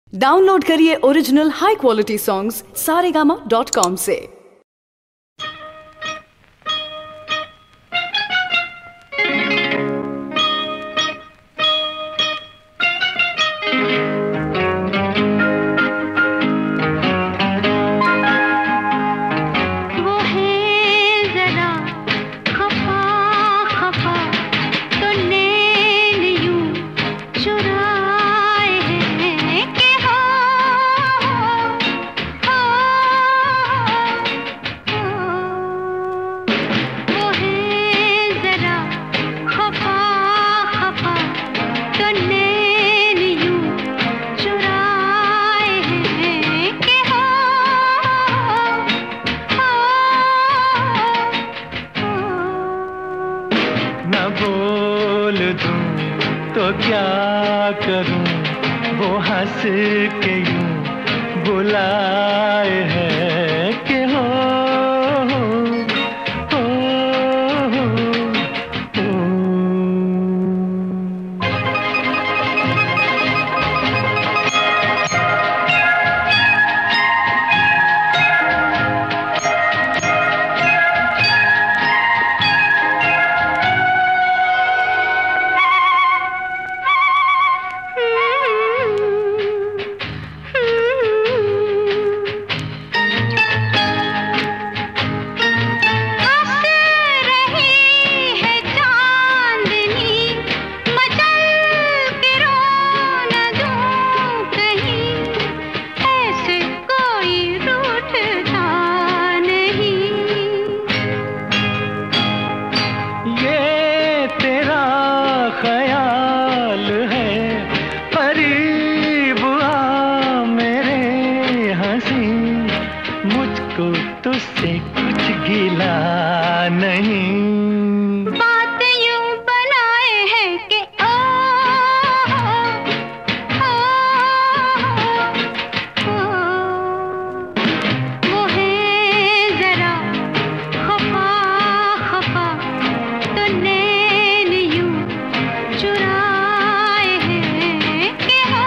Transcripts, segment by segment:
Download करिए original high quality songs saregama.com से। बोल दूं तो क्या करूं, वो हंस के यूं बुलाए है कि हो, हो, हो, हो। ख्याल है करीब आ मेरे हंसी, मुझको तुझसे कुछ गिला नहीं। बात यूं बनाए है कि ओ, ओ, ओ, वो है जरा खफा खफा, तो नैन यूं चुराए हैं कि हो,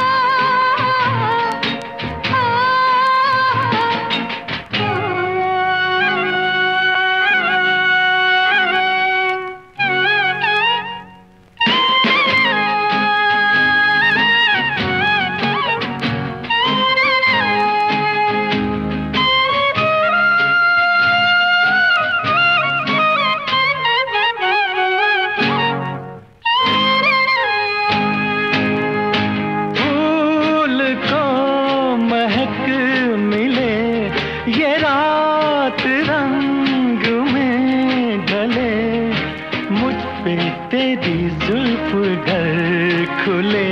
ये रात रंग में ढले, मुझ पे तेरी जुल्फ घर खुले।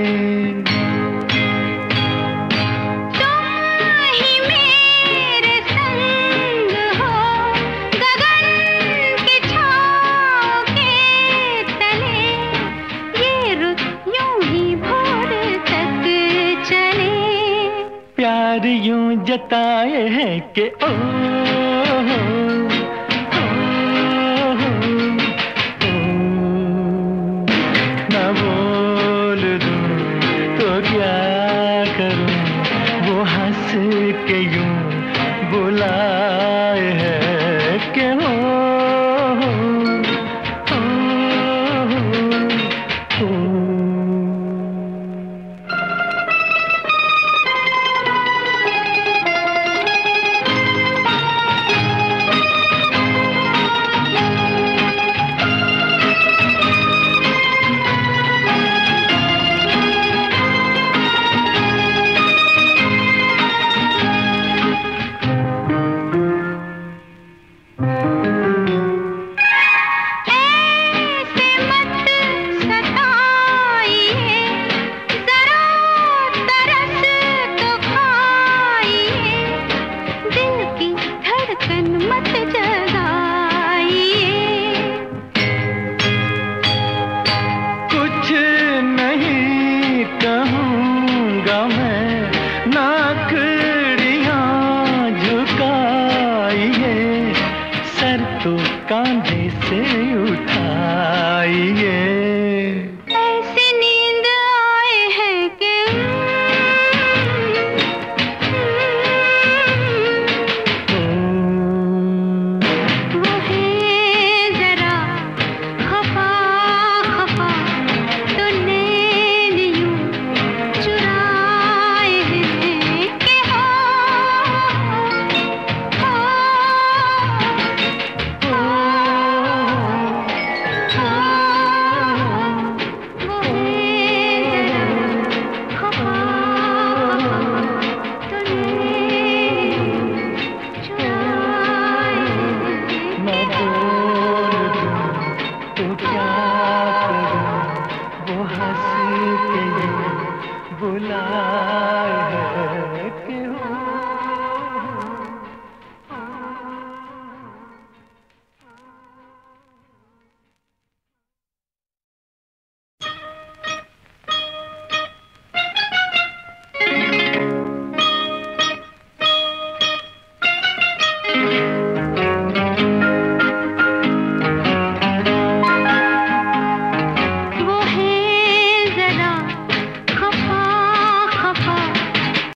तुम ही मेरे संग हो, गगन की छाँव के तले, ये रुत यूं ही भोर तक चले। प्यार यूं जताए है कि ओ, हो, हो, हो, हो। ना बोल दूं तो क्या करूं, वो हंस के